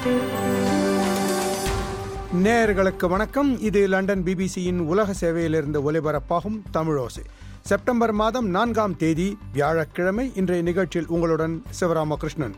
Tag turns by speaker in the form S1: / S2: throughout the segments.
S1: நேயர்களுக்கு வணக்கம். இது லண்டன் பிபிசியின் உலக சேவையிலிருந்து ஒலிபரப்பாகும் தமிழோசை. செப்டம்பர் மாதம் 4ஆம் தேதி வியாழக்கிழமை. இன்றைய நிகழ்ச்சியில் உங்களுடன் சிவராமகிருஷ்ணன்.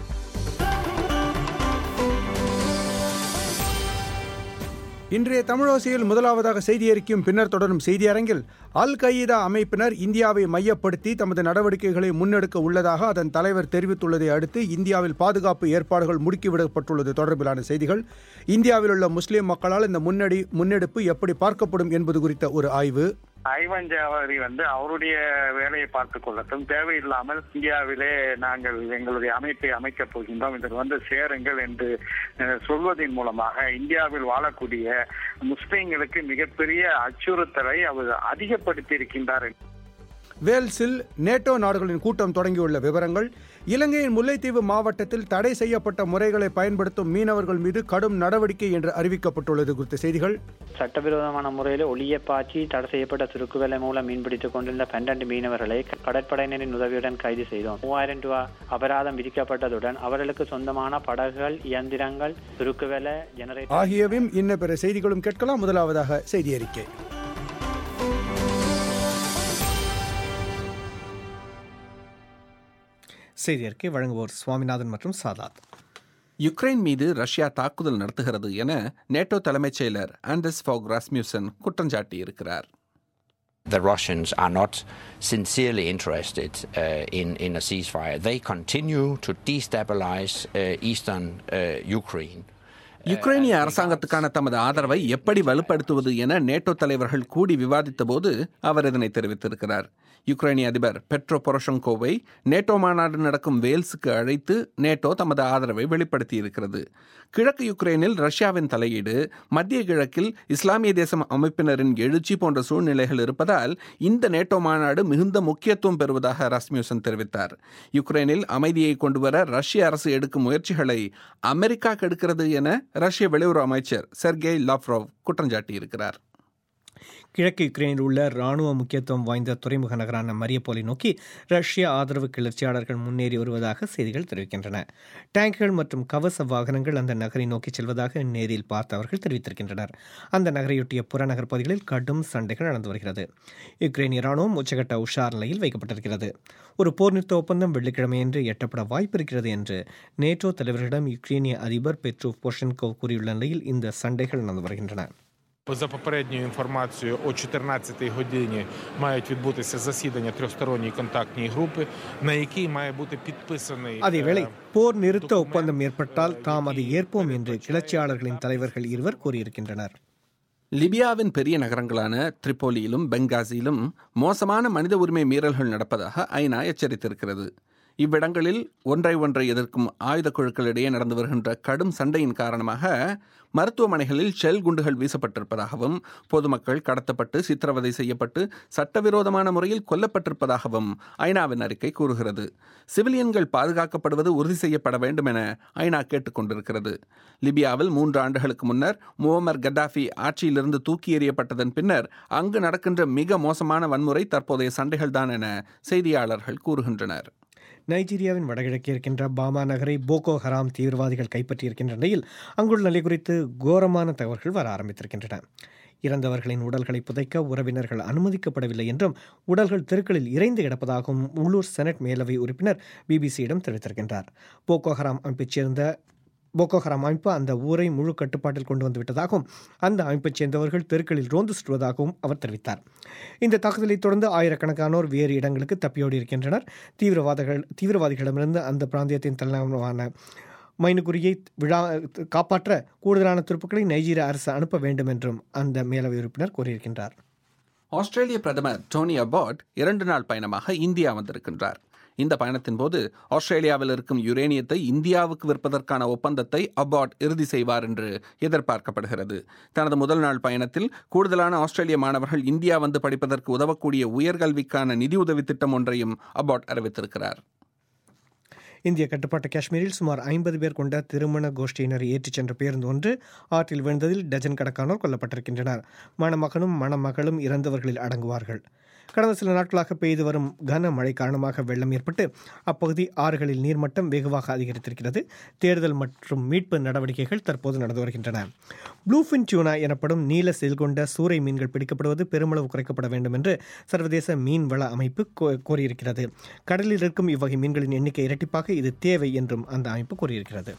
S1: இன்றைய தமிழோசையில் முதலாவதாக செய்தி அறிக்கையும் பின்னர் தொடரும் செய்தி அரங்கில் அல் கயீதா அமைப்பினர் இந்தியாவை மையப்படுத்தி தமது நடவடிக்கைகளை முன்னெடுக்க உள்ளதாக அதன் தலைவர் தெரிவித்துள்ளதை அடுத்து இந்தியாவில் பாதுகாப்பு ஏற்பாடுகள் முடுக்கிவிடப்பட்டுள்ளது தொடர்பிலான செய்திகள், இந்தியாவில் உள்ள முஸ்லிம் மக்களால் இந்த முன்னெடுப்பு எப்படி பார்க்கப்படும் என்பது குறித்த ஒரு ஆய்வு,
S2: ஐவன் ஜாவரி அவருடைய வேலையை பார்த்துக் கொள்ளட்டும், தேவையில்லாமல் இந்தியாவிலே நாங்கள் எங்களுடைய அமைப்பை அமைக்கப் போகின்றோம், இதில் சேருங்கள் என்று சொல்வதன் மூலமாக இந்தியாவில் வாழக்கூடிய முஸ்லிம்களுக்கு மிகப்பெரிய அச்சுறுத்தலை அவர் அதிகப்படுத்தி இருக்கின்றார்.
S1: வேல்ஸில் நேட்டோ நாடுகளின் கூட்டம் தொடங்கியுள்ள விவரங்கள், இலங்கையின் முல்லைத்தீவு மாவட்டத்தில் தடை செய்யப்பட்ட முறைகளை பயன்படுத்தும் மீனவர்கள் மீது கடும் நடவடிக்கை என்று அறிவிக்கப்பட்டுள்ளது குறித்த செய்திகள்,
S3: சட்டவிரோதமான முறையில் ஒளிய பாய்ச்சி தடை செய்யப்பட்ட சுருக்கு வேலை மூலம் மீன்பிடித்துக் கொண்டிருந்த 12 மீனவர்களை கடற்படையினரின் உதவியுடன் கைது செய்தோம். 3000 ரூபாய் அபராதம் விதிக்கப்பட்டதுடன் அவர்களுக்கு சொந்தமான படகுகள், இயந்திரங்கள், சுருக்கு வேலை, ஜெனரேட்டர்
S1: ஆகியவையும் இன்ன பிற செய்திகளும் கேட்கலாம். முதலாவதாக செய்தி அறிக்கை.
S4: செய்தி அறிக்கை வழங்குவோர் சுவாமிநாதன் மற்றும் சாதாத்.
S5: யுக்ரைன் மீது ரஷ்யா தாக்குதல் நடத்துகிறது என நேட்டோ தலைமைச் செயலர் ஆண்டர்ஸ் ஃபாக் ராஸ்மியூசன் குற்றம் சாட்டியிருக்கிறார்.
S6: The Russians are not sincerely interested in a ceasefire. They continue to destabilize eastern Ukraine.
S5: யுக்ரைனிய அரசாங்கத்துக்கான தமது ஆதரவை எப்படி வலுப்படுத்துவது என நேட்டோ தலைவர்கள் கூடி விவாதித்த போது அவர் இதனை தெரிவித்திருக்கிறார். யுக்ரைனிய அதிபர் பெட்ரோ பொரோஷங்கோவை நேட்டோ மாநாடு நடக்கும் வேல்ஸுக்கு அழைத்து நேட்டோ தமது ஆதரவை வெளிப்படுத்தியிருக்கிறது. கிழக்கு யுக்ரைனில் ரஷ்யாவின் தலையீடு, மத்திய கிழக்கில் இஸ்லாமிய தேசம் அமைப்பினரின் எழுச்சி போன்ற சூழ்நிலைகள் இருப்பதால் இந்த நேட்டோ மாநாடு மிகுந்த முக்கியத்துவம் பெறுவதாக ராஸ்மியூசன் தெரிவித்தார். யுக்ரைனில் அமைதியை கொண்டுவர ரஷ்ய அரசு எடுக்கும் முயற்சிகளை அமெரிக்கா கெடுக்கிறது என ரஷ்ய வெளியுறவு அமைச்சர் செர்கேய் லாவ்ரோவ் குற்றம் சாட்டியிருக்கிறார்.
S4: கிழக்கு யுக்ரைனில் உள்ள இராணுவ முக்கியத்துவம் வாய்ந்த துறைமுக நகரான மரியபோலை நோக்கி ரஷ்ய ஆதரவு கிளர்ச்சியாளர்கள் முன்னேறி வருவதாக செய்திகள் தெரிவிக்கின்றன. டேங்குகள் மற்றும் கவச வாகனங்கள் அந்த நகரை நோக்கி செல்வதாக நேரில் பார்த்தவர்கள் தெரிவித்திருக்கின்றனர். அந்த நகரையொட்டிய புறநகர் பகுதிகளில் கடும் சண்டைகள் நடந்து வருகிறது. யுக்ரைனிய இராணுவம் உச்சகட்ட உஷார் நிலையில் வைக்கப்பட்டிருக்கிறது. ஒரு போர் நிறுத்த ஒப்பந்தம் வெள்ளிக்கிழமையன்று எட்டப்பட வாய்ப்பு இருக்கிறது என்று நேட்டோ தலைவர்களிடம் யுக்ரைனிய அதிபர் பெட்ரோ பொரோஷென்கோவ் கூறியுள்ள நிலையில் இந்த சண்டைகள் நடந்து வருகின்றன.
S7: За попередньою інформацією, о 14-й годині мають відбутися засідання трьохсторонньої контактної групи, на якій має бути підписаний.
S4: அதேவேளை போர் நிறுத்த ஒப்பந்தம் ஏற்பட்டால் தாம் அதை ஏற்போம் என்று கிளர்ச்சியாளர்களின் தலைவர்கள் இருவர் கூறியிருக்கின்றனர்.
S5: லிபியாவின் பெரிய நகரங்களான திரிப்போலியிலும் பெங்காசியிலும் மோசமான மனித உரிமை மீறல்கள் நடப்பதாக ஐநா எச்சரித்திருக்கிறது. இவ்விடங்களில் ஒன்றை எதிர்க்கும் ஆயுத குழுக்களிடையே நடந்து வருகின்ற கடும் சண்டையின் காரணமாக மருத்துவமனைகளில் ஷெல் குண்டுகள் வீசப்பட்டிருப்பதாகவும், பொதுமக்கள் கடத்தப்பட்டு சித்திரவதை செய்யப்பட்டு சட்டவிரோதமான முறையில் கொல்லப்பட்டிருப்பதாகவும் ஐநாவின் அறிக்கை கூறுகிறது. சிவிலியன்கள் பாதுகாக்கப்படுவது உறுதி செய்யப்பட வேண்டும் என ஐநா கேட்டுக்கொண்டிருக்கிறது. லிபியாவில் 3 ஆண்டுகளுக்கு முன்னர் முவம்மர் கட்டாஃபி ஆட்சியிலிருந்து தூக்கி எறியப்பட்டதன் பின்னர் அங்கு நடக்கின்ற மிக மோசமான வன்முறை தற்போதைய சண்டைகள்தான் என செய்தியாளர்கள் கூறுகின்றனர்.
S4: நைஜீரியாவின் வடகிழக்கே இருக்கின்ற பாமா நகரை போகோ ஹராம் தீவிரவாதிகள் கைப்பற்றியிருக்கின்ற நிலையில் அங்குள்ள நிலை குறித்து கோரமான தகவல்கள் வர ஆரம்பித்திருக்கின்றன. இறந்தவர்களின் உடல்களை புதைக்க உறவினர்கள் அனுமதிக்கப்படவில்லை என்றும் உடல்கள் தெருக்களில் இறைந்து கிடப்பதாகவும் உள்ளூர் செனட் மேலவை உறுப்பினர் பிபிசியிடம் தெரிவித்திருக்கின்றார். போகோ ஹராம் அமைப்பு அந்த ஊரை முழு கட்டுப்பாட்டில் கொண்டு வந்துவிட்டதாகவும் அந்த அமைப்பைச் சேர்ந்தவர்கள் தெருக்களில் ரோந்து சுற்றுவதாகவும் அவர் தெரிவித்தார். இந்த தாக்குதலை தொடர்ந்து ஆயிரக்கணக்கானோர் வேறு இடங்களுக்கு தப்பியோடி இருக்கின்றனர். தீவிரவாதிகளிடமிருந்து அந்த பிராந்தியத்தின் தலைநகரமான மைனுகுரியை காப்பாற்ற கூடுதலான துருப்புக்களை நைஜீரிய அரசு அனுப்ப வேண்டும் என்றும் அந்த மேலவை உறுப்பினர் கூறியிருக்கின்றார்.
S5: ஆஸ்திரேலிய பிரதமர் டோனி அபாட் 2 நாள் பயணமாக இந்தியா வந்திருக்கின்றார். இந்த பயணத்தின் போது ஆஸ்திரேலியாவில் இருக்கும் யுரேனியத்தை இந்தியாவுக்கு விற்பதற்கான ஒப்பந்தத்தை அபாட் இறுதி செய்வார் என்று எதிர்பார்க்கப்படுகிறது. தனது முதல் நாள் பயணத்தில் கூடுதலான ஆஸ்திரேலிய மாணவர்கள் இந்தியா வந்து படிப்பதற்கு உதவக்கூடிய உயர்கல்விக்கான நிதி உதவி திட்டம் ஒன்றையும் அபாட் அறிவித்திருக்கிறார்.
S4: இந்திய கட்டுப்பாட்டு காஷ்மீரில் சுமார் 50 பேர் கொண்ட திருமண கோஷ்டியினர் ஏற்றிச் சென்ற பேருந்து ஒன்று ஆற்றில் விழுந்ததில் டஜன் கணக்கானோர் கொல்லப்பட்டிருக்கின்றனர். மணமகனும் மணமகளும் இறந்தவர்களில் அடங்குவார்கள். கடந்த சில நாட்களாக பெய்து வரும் கனமழை காரணமாக வெள்ளம் ஏற்பட்டு அப்பகுதி ஆறுகளில் நீர்மட்டம் வெகுவாக அதிகரித்திருக்கிறது. தேடுதல் மற்றும் மீட்பு நடவடிக்கைகள் தற்போது நடந்து வருகின்றன. ப்ளூஃபின் டியூனா எனப்படும் நீல செல் கொண்ட சூறை மீன்கள் பிடிக்கப்படுவது பெருமளவு குறைக்கப்பட வேண்டும் என்று சர்வதேச மீன்வள அமைப்பு கோரியிருக்கிறது. கடலில் இருக்கும் இவ்வகை மீன்களின் எண்ணிக்கை இரட்டிப்பாக இது தேவை என்றும் அந்த அமைப்பு கூறியிருக்கிறது.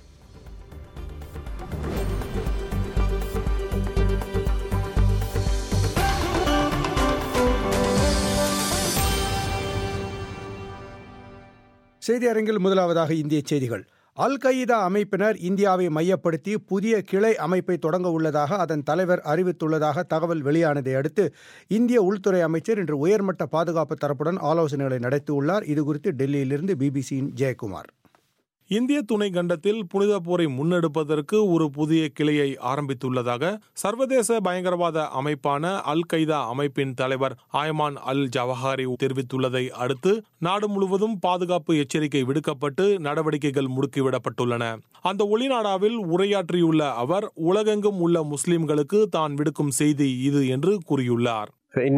S1: செய்தி அரங்கில் முதலாவதாக இந்திய செய்திகள். அல் கயீதா அமைப்பினர் இந்தியாவை மையப்படுத்தி புதிய கிளை அமைப்பை தொடங்க உள்ளதாக அதன் தலைவர் அறிவித்துள்ளதாக தகவல் வெளியானதை அடுத்து இந்திய உள்துறை அமைச்சர் இன்று உயர்மட்ட பாதுகாப்பு தரப்புடன் ஆலோசனைகளை நடத்தியுள்ளார். இதுகுறித்து டெல்லியிலிருந்து பிபிசியின் ஜெயக்குமார்.
S8: இந்திய துணை கண்டத்தில் புனித போரை முன்னெடுப்பதற்கு ஒரு புதிய கிளையை ஆரம்பித்துள்ளதாக சர்வதேச பயங்கரவாத அமைப்பான அல் கய்தா அமைப்பின் தலைவர் ஆயமான் அல் ஜவஹாரி தெரிவித்துள்ளதை அடுத்து நாடு முழுவதும் பாதுகாப்பு எச்சரிக்கை விடுக்கப்பட்டு நடவடிக்கைகள் முடுக்கிவிடப்பட்டுள்ளன. அந்த ஒளிநாடாவில் உரையாற்றியுள்ள அவர் உலகெங்கும் உள்ள முஸ்லிம்களுக்கு தான் விடுக்கும் செய்தி இது என்று கூறியுள்ளார்.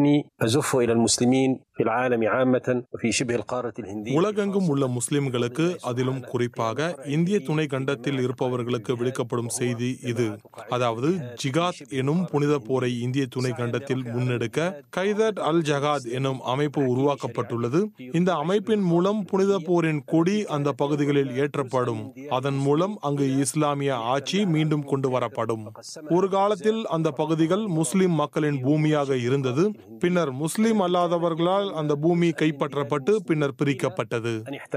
S8: உலகெங்கும் உள்ள முஸ்லிம்களுக்கு, அதிலும் குறிப்பாக இந்திய துணை கண்டத்தில் இருப்பவர்களுக்கு விடுக்கப்படும் செய்தி இது. அதாவது ஜிகாத் எனும் புனித போரை இந்திய துணை கண்டத்தில் முன்னெடுக்க கைதட் அல் ஜகாத் எனும் அமைப்பு உருவாக்கப்பட்டுள்ளது. இந்த அமைப்பின் மூலம் புனித போரின் கொடி அந்த பகுதிகளில் ஏற்றப்படும். அதன் மூலம் அங்கு இஸ்லாமிய ஆட்சி மீண்டும் கொண்டு வரப்படும். ஒரு காலத்தில் அந்த பகுதிகள் முஸ்லிம் மக்களின் பூமியாக இருந்தது. பின்னர் முஸ்லிம் அல்லாதவர்களால் அந்த பூமி கைப்பற்றப்பட்டு பின்னர் பிரிக்கப்பட்டது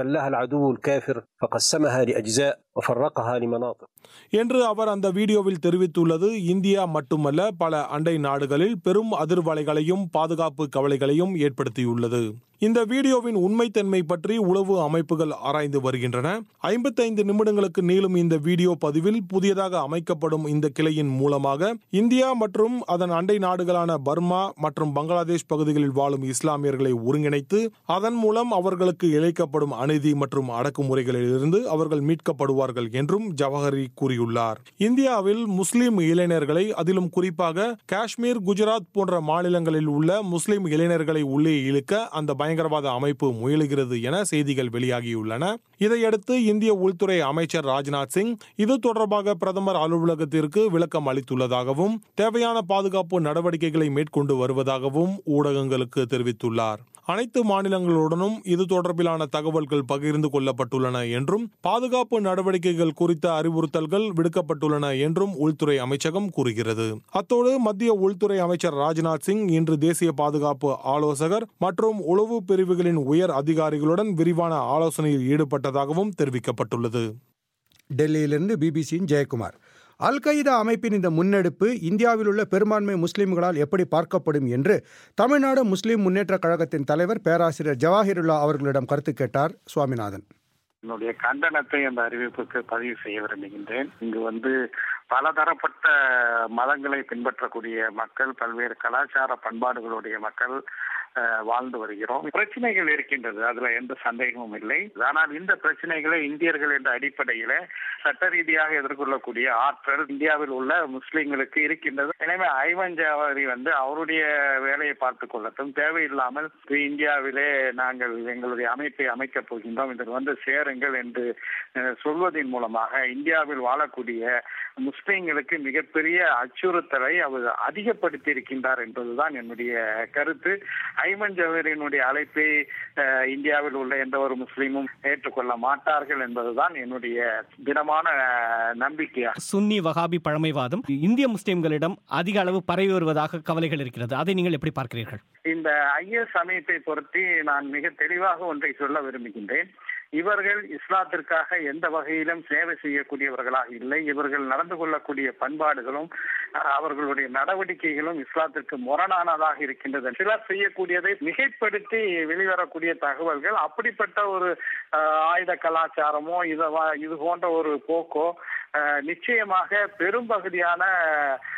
S8: என்று அவர் அந்த வீடியோவில் தெரிவித்துள்ளது. இந்தியா மட்டுமல்ல, பல அண்டை நாடுகளில் பெரும் அதிர்வலைகளையும் பாதுகாப்பு கவலைகளையும் ஏற்படுத்தியுள்ளது. இந்த வீடியோவின் உண்மைத்தன்மை பற்றி உளவு அமைப்புகள் ஆராய்ந்து வருகின்றன. 55 நிமிடங்களுக்கு நீளும் இந்த வீடியோ பதிவில் புதியதாக அமைக்கப்படும் இந்த கிளையின் மூலமாக இந்தியா மற்றும் அதன் அண்டை நாடுகளான பர்மா மற்றும் பங்களாதேஷ் பகுதிகளில் வாழும் இஸ்லாமியர்களை ஒருங்கிணைத்து அதன் மூலம் அவர்களுக்கு இழைக்கப்படும் அநீதி மற்றும் அடக்குமுறைகளிலிருந்து அவர்கள் மீட்கப்படுவார்கள் என்றும் ஜவஹரி கூறியுள்ளார். இந்தியாவில் முஸ்லிம் இளைஞர்களை, அதிலும் குறிப்பாக காஷ்மீர், குஜராத் போன்ற மாநிலங்களில் உள்ள முஸ்லிம் இளைஞர்களை உள்ளே இழுக்க அந்த பயங்கரவாத அமைப்பு முயலுகிறது என செய்திகள் வெளியாகியுள்ளன. இதையடுத்து இந்திய உள்துறை அமைச்சர் ராஜ்நாத் சிங் இது தொடர்பாக பிரதமர் அலுவலகத்திற்கு விளக்கம் அளித்துள்ளதாகவும் தேவையான பாதுகாப்பு நடவடிக்கைகளை மேற்கொண்டு வருவதாகவும் ஊடகங்களுக்கு தெரிவித்துள்ளார். அனைத்து மாநிலங்களுடனும் இது தொடர்பிலான தகவல்கள் பகிர்ந்து கொள்ளப்பட்டுள்ளன என்றும் பாதுகாப்பு நடவடிக்கைகள் குறித்த அறிவுறுத்தல்கள் விடுக்கப்பட்டுள்ளன என்றும் உள்துறை அமைச்சகம் கூறுகிறது. அத்தோடு மத்திய உள்துறை அமைச்சர் ராஜ்நாத் சிங் இன்று தேசிய பாதுகாப்பு ஆலோசகர் மற்றும் உளவு பிரிவுகளின் உயர் அதிகாரிகளுடன் விரிவான ஆலோசனையில் ஈடுபட்டதாகவும் தெரிவிக்கப்பட்டுள்ளது.
S1: டெல்லியிலிருந்து பிபிசியின் ஜெயக்குமார். அல் கயீதா அமைப்பின் இந்த முன்னெடுப்பு இந்தியாவில் உள்ள பெரும்பான்மை முஸ்லிம்களால் எப்படி பார்க்கப்படும் என்று தமிழ்நாடு முஸ்லிம் முன்னேற்ற கழகத்தின் தலைவர் பேராசிரியர் ஜவாஹிருல்லா அவர்களிடம் கருத்து கேட்டார் சுவாமிநாதன்.
S2: என்னுடைய கண்டனத்தை அந்த அறிவிப்புக்கு பதிவு செய்ய விரும்புகின்றேன். இங்கு பலதரப்பட்ட மதங்களை பின்பற்றக்கூடிய மக்கள், பல்வேறு கலாச்சார பண்பாடுகளுடைய மக்கள் வாழ்ந்து வருகிறோம். பிரச்சனைகள் இருக்கின்றது, அதுல எந்த சந்தேகமும் இல்லை. ஆனால் இந்த பிரச்சனைகளை இந்தியர்கள் என்ற அடிப்படையில சட்ட ரீதியாக எதிர்கொள்ளக்கூடிய ஆற்றல் இந்தியாவில் உள்ள முஸ்லிம்களுக்கு இருக்கின்றது. எனவே ஐமன் ஜவாஹரி அவருடைய வேலையை பார்த்துக் கொள்ளட்டும். தேவையில்லாமல் இந்தியாவிலே நாங்கள் எங்களுடைய அமைப்பை அமைக்கப் போகின்றோம், இதில் சேருங்கள் என்று சொல்வதன் மூலமாக இந்தியாவில் வாழக்கூடிய முஸ்லிம்களுக்கு மிகப்பெரிய அச்சுறுத்தலை அவர் அதிகப்படுத்தி இருக்கின்றார் என்பதுதான் என்னுடைய கருத்து. ஐமன் ஜவாஹரியினுடைய அழைப்பை இந்தியாவில் உள்ள எந்த ஒரு முஸ்லீமும் ஏற்றுக்கொள்ள மாட்டார்கள் என்பதுதான் என்னுடைய திடமான நம்பிக்கையாக.
S9: சுன்னி வகாபி பழமைவாதம் இந்திய முஸ்லிம்களிடம் அதிக அளவு பரவி வருவதாக கவலைகள் இருக்கிறது. அதை நீங்கள் எப்படி பார்க்கிறீர்கள்?
S2: இந்த ஐஎஸ் அமைப்பை பொறுத்து நான் மிக தெளிவாக ஒன்றை சொல்ல விரும்புகின்றேன். இவர்கள் இஸ்லாத்திற்காக எந்த வகையிலும் சேவை செய்யக்கூடியவர்களாக இல்லை. இவர்கள் நடந்து கொள்ளக்கூடிய பண்பாடுகளும் அவர்களுடைய நடவடிக்கைகளும் இஸ்லாத்திற்கு முரணானதாக இருக்கின்றது. சிலர் செய்யக்கூடியதை மிகைப்படுத்தி வெளிவரக்கூடிய தகவல்கள், அப்படிப்பட்ட ஒரு ஆயுத கலாச்சாரமோ இது போன்ற ஒரு போக்கோ நிச்சயமாக பெரும்பகுதியான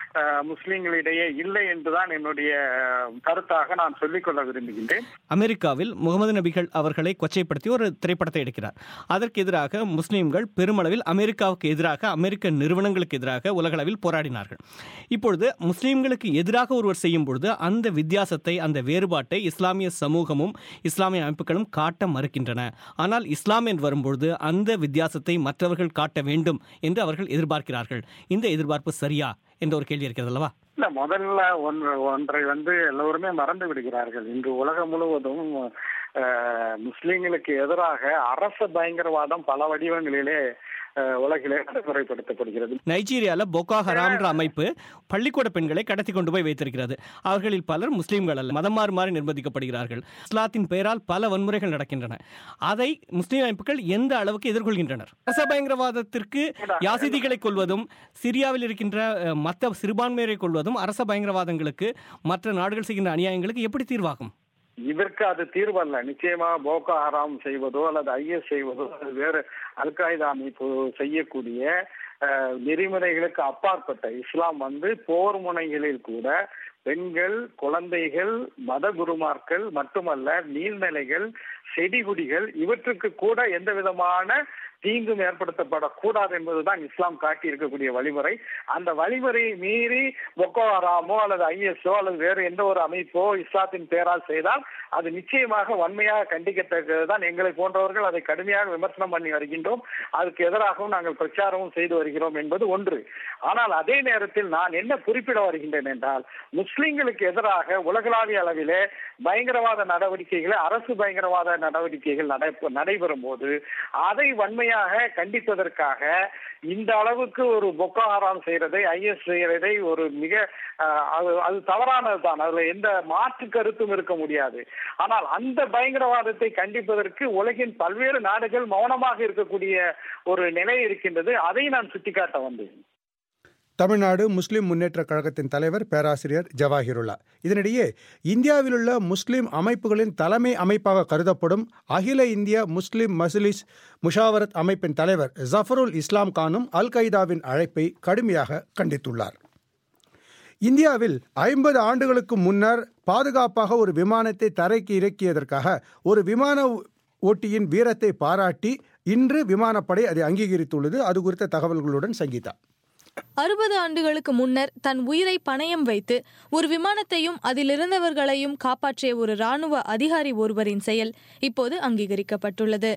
S2: முஸ்லிம்களிடையே இல்லை என்றுதான் என்னுடைய கருத்தாக நான் சொல்லிக்கொள்ள விரும்புகின்றேன்.
S9: அமெரிக்காவில் முகமது நபிகள் அவர்களை கொச்சைப்படுத்தி ஒரு திரைப்படத்தை எடுக்கிறார். அதற்கு எதிராக முஸ்லிம்கள் பெருமளவில் அமெரிக்காவுக்கு எதிராக, அமெரிக்க நிறுவனங்களுக்கு எதிராக உலகளவில் போராடினார்கள். இப்பொழுது முஸ்லிம்களுக்கு எதிராக ஒருவர் செய்யும் பொழுது அந்த வித்தியாசத்தை, அந்த வேறுபாட்டை இஸ்லாமிய சமூகமும் இஸ்லாமிய அமைப்புகளும் காட்ட மறுக்கின்றன. ஆனால் இஸ்லாம் என்று வரும்பொழுது அந்த வித்தியாசத்தை மற்றவர்கள் காட்ட வேண்டும் என்று அவர்கள் எதிர்பார்க்கிறார்கள். இந்த எதிர்பார்ப்பு சரியா என்ற ஒரு கேள்வி இருக்கிறது அல்லவா?
S2: இல்ல, முதல்ல ஒன்றை எல்லோருமே மறந்து விடுகிறார்கள். இன்று உலகம் முழுவதும் முஸ்லிம்களுக்கு எதிராக அரச பயங்கரவாதம் பல வடிவங்களிலே உலகிலே நடைமுறைப்படுத்தப்படுகிறது.
S9: நைஜீரியால போகோ ஹராம் என்ற அமைப்பு பள்ளிக்கூட பெண்களை கடத்தி கொண்டு போய் வைத்திருக்கிறது. அவர்களில் பலர் முஸ்லீம்கள் அல்ல, மதம் மாறி நிர்பந்திக்கப்படுகிறார்கள். இஸ்லாத்தின் பெயரால் பல வன்முறைகள் நடக்கின்றன. அதை முஸ்லீம் அமைப்புகள் எந்த அளவுக்கு எதிர்கொள்கின்றனர்? அரச பயங்கரவாதத்திற்கு யாசிதிகளை கொள்வதும், சிரியாவில் இருக்கின்ற மற்ற சிறுபான்மையரை கொள்வதும் அரச பயங்கரவாதங்களுக்கு, மற்ற நாடுகள் செய்கின்ற அநியாயங்களுக்கு எப்படி தீர்வாகும்?
S2: இதற்கு அது தீர்வல்ல. நிச்சயமா போகோ ஹராம் செய்வதோ அல்லது ஐஎஸ் செய்வதோ அல்லது வேறு அல்காய்தா அமைப்பு செய்யக்கூடிய நெறிமுறைகளுக்கு அப்பாற்பட்ட இஸ்லாம் போர் முனைகளில் கூட பெண்கள், குழந்தைகள், மத குருமார்கள் மட்டுமல்ல, நீர்நிலைகள், செடிகுடிகள் இவற்றுக்கு கூட எந்த விதமான தீங்கும் ஏற்படுத்தப்படக்கூடாது என்பதுதான் இஸ்லாம் காட்டி இருக்கக்கூடிய வழிமுறை. அந்த வழிமுறையை மீறி போகோ ஹராமோ அல்லது ஐஎஸ்ஓ அல்லது வேறு எந்த ஒரு அமைப்போ இஸ்லாத்தின் பெயரால் செய்தால் அது நிச்சயமாக வன்மையாக கண்டிக்கத்தக்கதுதான். எங்களை போன்றவர்கள் அதை கடுமையாக விமர்சனம் பண்ணி வருகின்றோம். அதுக்கு எதிராகவும் நாங்கள் பிரச்சாரமும் செய்து வருகிறோம் என்பது ஒன்று. ஆனால் அதே நேரத்தில் நான் என்ன குறிப்பிட வருகின்றேன் என்றால், முஸ்லிம்களுக்கு எதிராக உலகளாவிய அளவிலே பயங்கரவாத நடவடிக்கைகளை, அரசு பயங்கரவாத நடவடிக்கைகள் நடைபெறும் போது அதை வன்மையாக கண்டிப்பதற்காக இந்த அளவுக்கு ஒரு போகோ ஹராம் செய்யறதை, ஐஎஸ் செய்யறதை ஒரு மிக அது தவறானதுதான். அதுல எந்த மாற்று கருத்தும் இருக்க முடியாது. ஆனால் அந்த பயங்கரவாதத்தை கண்டிப்பதற்கு உலகின் பல்வேறு நாடுகள் மௌனமாக இருக்கக்கூடிய ஒரு நிலை இருக்கின்றது. அதை நான் சுட்டிக்காட்ட வந்தேன்.
S1: தமிழ்நாடு முஸ்லிம் முன்னேற்ற கழகத்தின் தலைவர் பேராசிரியர் ஜவாஹிருல்லா. இதனிடையே இந்தியாவிலுள்ள முஸ்லிம் அமைப்புகளின் தலைமை அமைப்பாக கருதப்படும் அகில இந்திய முஸ்லிம் மஜ்லிஸ் முஷாவரத் அமைப்பின் தலைவர் ஜஃபருல் இஸ்லாம் கானும் அல் கைதாவின் அழைப்பை கடுமையாக கண்டித்துள்ளார். இந்தியாவில் 50 ஆண்டுகளுக்கு முன்னர் பாதுகாப்பாக ஒரு விமானத்தை தரைக்கு இறக்கியதற்காக ஒரு விமான ஓட்டியின் வீரத்தை பாராட்டி இன்று விமானப்படை அதை அங்கீகரித்துள்ளது. அது குறித்த தகவல்களுடன் சங்கீதா.
S10: 60 ஆண்டுகளுக்கு முன்னர் தன் உயிரை பணயம் வைத்து ஒரு விமானத்தையும் அதிலிருந்தவர்களையும் காப்பாற்றிய ஒரு ராணுவ அதிகாரி ஒருவரின் செயல் இப்போது அங்கீகரிக்கப்பட்டுள்ளது.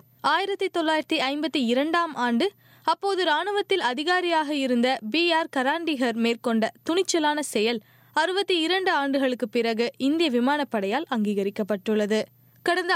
S10: 1952ஆம் ஆண்டு அப்போது ராணுவத்தில் அதிகாரியாக இருந்த BR கராண்டிகர் மேற்கொண்ட துணிச்சலான செயல் 62 ஆண்டுகளுக்கு பிறகு இந்திய விமானப்படையால் அங்கீகரிக்கப்பட்டுள்ளது. கடந்த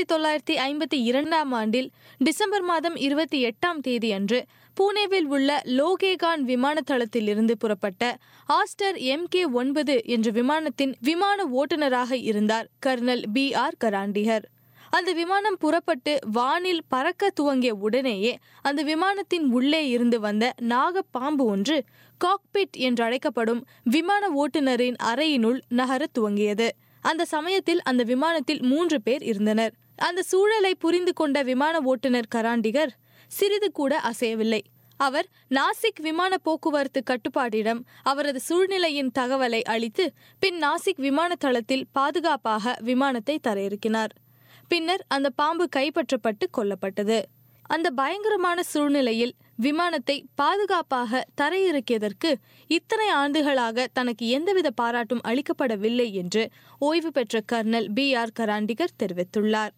S10: 1952ஆம் ஆண்டில் டிசம்பர் மாதம் 28ஆம் தேதி அன்று பூனேவில் உள்ள லோகேகான் விமான தளத்திலிருந்து புறப்பட்ட ஆஸ்டர் MK-9 என்ற விமானத்தின் விமான ஓட்டுநராக இருந்தார் கர்னல் BR கராண்டிகர். அந்த விமானம் புறப்பட்டு வானில் பறக்க துவங்கிய உடனேயே அந்த விமானத்தின் உள்ளே இருந்து வந்த நாகப்பாம்பு ஒன்று காக்பிட் என்று அழைக்கப்படும் விமான ஓட்டுநரின் அறையினுள் நகர துவங்கியது. அந்த சமயத்தில் அந்த விமானத்தில் 3 பேர் இருந்தனர். அந்த சூழலை புரிந்து கொண்ட விமான ஓட்டுநர் கராண்டிகர் சிறிது கூட அசையவில்லை. அவர் நாசிக் விமான போக்குவரத்து கட்டுப்பாட்டிடம் அவரது சூழ்நிலையின் தகவலை அளித்து பின் நாசிக் விமான தளத்தில் பாதுகாப்பாக விமானத்தை தரையிறக்கினார். பின்னர் அந்த பாம்பு கைப்பற்றப்பட்டு கொல்லப்பட்டது. அந்த பயங்கரமான சூழ்நிலையில் விமானத்தை பாதுகாப்பாக தரையிறக்கியதற்கு இத்தனை ஆண்டுகளாக தனக்கு எந்தவித பாராட்டும் அளிக்கப்படவில்லை என்று ஓய்வு பெற்ற கர்னல் BR கராண்டிகர் தெரிவித்துள்ளார்.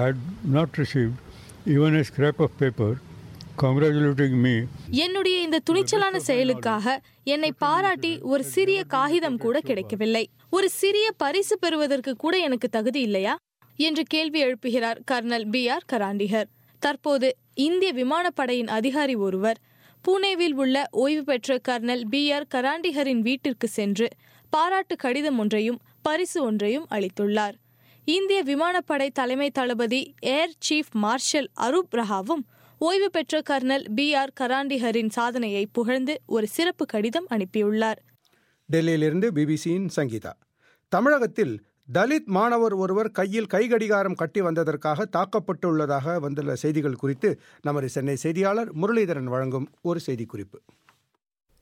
S10: என்னுடைய இந்த துணிச்சலான செயலுக்காக என்னை பாராட்டி ஒரு சிறிய காகிதம் கூட கிடைக்கவில்லை. ஒரு சிறிய பரிசு பெறுவதற்கு கூட எனக்கு தகுதி இல்லையா என்று கேள்வி எழுப்புகிறார் கர்னல் BR கராண்டிகர். தற்போது இந்திய விமானப்படையின் அதிகாரி ஒருவர் பூனேவில் உள்ள ஓய்வு பெற்ற கர்னல் BR கராண்டிகரின் வீட்டிற்கு சென்று பாராட்டு கடிதம் ஒன்றையும் பரிசு ஒன்றையும் அளித்துள்ளார். இந்திய விமானப்படை தலைமை தளபதி ஏர் சீஃப் மார்ஷல் அரூப் ரஹாவும் ஓய்வு பெற்ற கர்னல் BR கராண்டிகரின் சாதனையை புகழ்ந்து ஒரு சிறப்பு கடிதம் அனுப்பியுள்ளார்.
S1: டெல்லியிலிருந்து பிபிசியின் சங்கீதா. தமிழகத்தில் தலித் மாணவர் ஒருவர் கையில் கைகடிகாரம் கட்டி வந்ததற்காக தாக்கப்பட்டுள்ளதாக வந்துள்ள செய்திகள் குறித்து நமது சென்னை செய்தியாளர் முரளிதரன் வழங்கும் ஒரு செய்திக்குறிப்பு.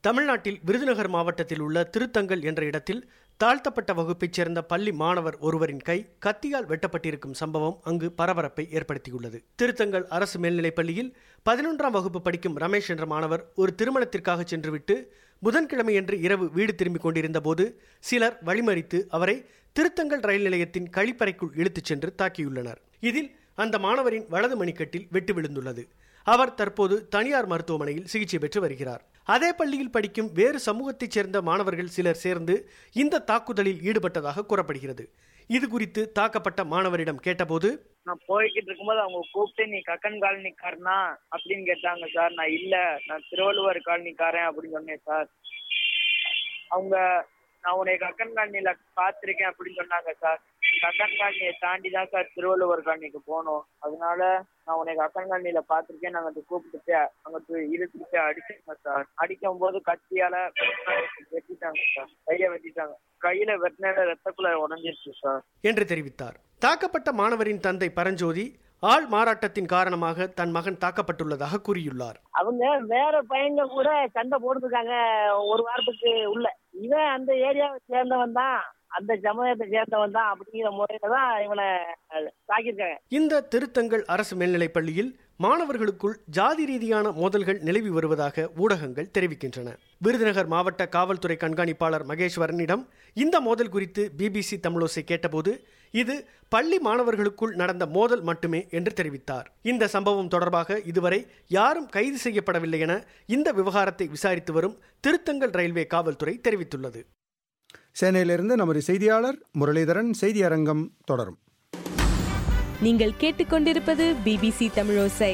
S11: தமிழ்நாட்டில் விருதுநகர் மாவட்டத்தில் உள்ள திருத்தங்கல் என்ற இடத்தில் தாழ்த்தப்பட்ட வகுப்பைச் சேர்ந்த பள்ளி மாணவர் ஒருவரின் கை கத்தியால் வெட்டப்பட்டிருக்கும் சம்பவம் அங்கு பரபரப்பை ஏற்படுத்தியுள்ளது. திருத்தங்கல் அரசு மேல்நிலைப் பள்ளியில் 11ஆம் வகுப்பு படிக்கும் ரமேஷ் என்ற மாணவர் ஒரு திருமணத்திற்காக சென்றுவிட்டு புதன்கிழமையன்று இரவு வீடு திரும்பிக் கொண்டிருந்த போது சிலர் வழிமறித்து அவரை திருத்தங்கல் ரயில் நிலையத்தின் கழிப்பறைக்குள் இழுத்துச் சென்று தாக்கியுள்ளனர். இதில் அந்த மாணவரின் வலது மணிக்கட்டில் வெட்டு விழுந்துள்ளது. அவர் தற்போது தனியார் மருத்துவமனையில் சிகிச்சை பெற்று வருகிறார். அதே பள்ளியில் படிக்கும் வேறு சமூகத்தைச் சேர்ந்த மாணவர்கள் சிலர் சேர்ந்து இந்த தாக்குதலில் ஈடுபட்டதாக கூறப்படுகிறது. இது குறித்து தாக்கப்பட்ட மாணவரிடம் கேட்டபோது,
S12: நான் போய்கிட்டு இருக்கும்போது அவங்க கூப்பிட்டு நீ கக்கன் காலனிக்காரனா அப்படின்னு கேட்டாங்க சார். நான் இல்ல, நான் திருவள்ளுவர் காலனிக்காரன் அப்படின்னு சொன்னேன் சார். அவங்க நான் உன்னை கக்கன் காலனியில பார்த்திருக்கேன் அப்படின்னு சொன்னாங்க சார். கக்கன் காலனியை தாண்டி தான் சார் திருவள்ளுவர் காலனிக்கு போனோம். அதனால நான் உன்னை கக்கன் காலனியில பார்த்திருக்கேன். நாங்க கூப்பிட்டு அங்க இழுத்துட்டு அடிச்சாங்க சார். அடிக்கும் போது கத்தியால வெட்டிட்டாங்க சார். கையில வெட்டிட்டாங்க. கையில வெட்டின ரத்தக்குள்ள உடஞ்சிருச்சு சார்
S11: என்று தெரிவித்தார். தாக்கப்பட்ட மாணவரின் தந்தை பரஞ்சோதி ஆள் மாறாட்டத்தின் காரணமாக தன் மகன் தாக்கப்பட்டுள்ளதாக கூறியுள்ளார்.
S13: அவங்க வேற பையங்க கூட சண்டை போட்டுருக்காங்க ஒரு வாரத்துக்கு உள்ள. இவன் அந்த ஏரியாவை சேர்ந்தவன் தான், அந்த சமூகத்தை சேர்ந்தவன் தான் அப்படிங்கிற முறையில தான் இவனை தாக்கியிருக்காங்க.
S11: இந்த திருத்தங்கல் அரசு மேல்நிலைப் பள்ளியில் மாணவர்களுக்குள் ஜாதி ரீதியான மோதல்கள் நிலவி வருவதாக ஊடகங்கள் தெரிவிக்கின்றன. விருதுநகர் மாவட்ட காவல்துறை கண்காணிப்பாளர் மகேஸ்வரனிடம் இந்த மோதல் குறித்து பிபிசி தமிழோசை கேட்டபோது இது பள்ளி மாணவர்களுக்குள் நடந்த மோதல் மட்டுமே என்று தெரிவித்தார். இந்த சம்பவம் தொடர்பாக இதுவரை யாரும் கைது செய்யப்படவில்லை என இந்த விவகாரத்தை விசாரித்து வரும் திருத்தங்கல் ரயில்வே காவல்துறை தெரிவித்துள்ளது.
S1: சென்னையிலிருந்து நமது செய்தியாளர் முரளிதரன். செய்தி அரங்கம் தொடரும்.
S14: நீங்கள் கேட்டுக்கொண்டிருப்பது பிபிசி தமிழோசை.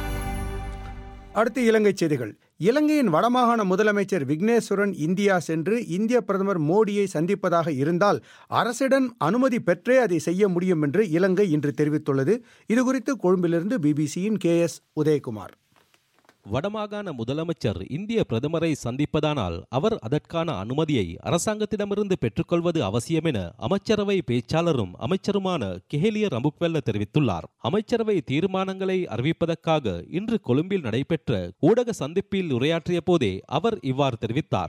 S1: அடுத்து இலங்கை செய்திகள். இலங்கையின் வடமாகாண முதலமைச்சர் விக்னேஸ்வரன் இந்தியா சென்று இந்திய பிரதமர் மோடியை சந்திப்பதாக இருந்தால் அரசிடம் அனுமதி பெற்றே அதை செய்ய முடியும் என்று இலங்கை இன்று தெரிவித்துள்ளது. இதுகுறித்து கொழும்பிலிருந்து பிபிசியின் KS உதயகுமார்.
S15: வடமாகாண முதலமைச்சர் இந்திய பிரதமரை சந்திப்பதானால் அவர் அதற்கான அனுமதியை அரசாங்கத்திடமிருந்து பெற்றுக்கொள்வது அவசியம் என அமைச்சரவை பேச்சாளரும் அமைச்சருமான கெஹலிய ரம்புக்வெல்ல தெரிவித்துள்ளார். அமைச்சரவை தீர்மானங்களை அறிவிப்பதற்காக இன்று கொழும்பில் நடைபெற்ற ஊடக சந்திப்பில் உரையாற்றிய போதே அவர் இவ்வாறு தெரிவித்தார்.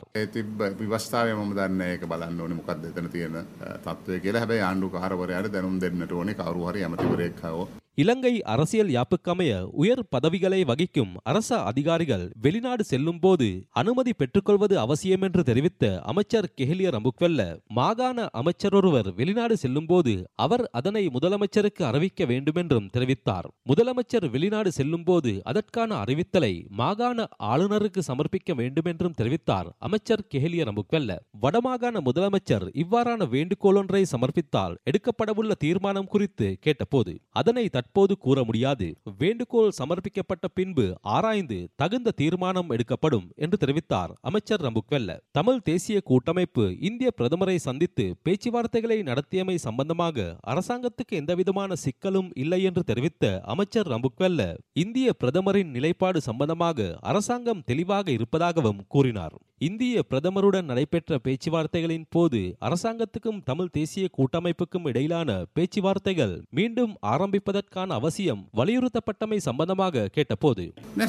S15: இலங்கை அரசியல் யாப்புக்கமைய உயர் பதவிகளை வகிக்கும் அரச அதிகாரிகள் வெளிநாடு செல்லும் போது அனுமதி பெற்றுக்கொள்வது அவசியம் என்று தெரிவித்த அமைச்சர் கெஹலிய ரம்புக்வெல்ல, மாகாண அமைச்சர் ஒருவர் வெளிநாடு செல்லும் போது அவர் அதனை முதலமைச்சருக்கு அறிவிக்க வேண்டும் என்றும் தெரிவித்தார். முதலமைச்சர் வெளிநாடு செல்லும் போது அதற்கான அறிவித்தலை மாகாண ஆளுநருக்கு சமர்ப்பிக்க வேண்டும் என்றும் தெரிவித்தார் அமைச்சர் கெஹலிய ரம்புக்வெல்ல. வடமாகாண முதலமைச்சர் இவ்வாறான வேண்டுகோள் ஒன்றை சமர்ப்பித்தால் எடுக்கப்படவுள்ள தீர்மானம் குறித்து கேட்டபோது அதனை தற்போது கூற முடியாது. வேண்டுகோள் சமர்ப்பிக்கப்பட்ட பின்பு ஆராய்ந்து தகுந்த தீர்மானம் எடுக்கப்படும் என்று தெரிவித்தார் அமைச்சர் ரம்புக்வெல்ல. தமிழ் தேசிய கூட்டமைப்பு இந்திய பிரதமரை சந்தித்து பேச்சுவார்த்தைகளை நடத்தியமை சம்பந்தமாக அரசாங்கத்துக்கு எந்தவிதமான சிக்கலும் இல்லை என்று தெரிவித்த அமைச்சர் ரம்புக்வெல்ல, இந்திய பிரதமரின் நிலைப்பாடு சம்பந்தமாக அரசாங்கம் தெளிவாக இருப்பதாகவும் கூறினார். இந்திய பிரதமருடன் நடைபெற்ற பேச்சுவார்த்தைகளின் போது அரசாங்கத்துக்கும் தமிழ் தேசிய கூட்டமைப்புக்கும் இடையிலான பேச்சுவார்த்தைகள் மீண்டும் ஆரம்பிப்பதற்கான அவசியம் வலியுறுத்தப்பட்டமை சம்பந்தமாக கேட்டபோது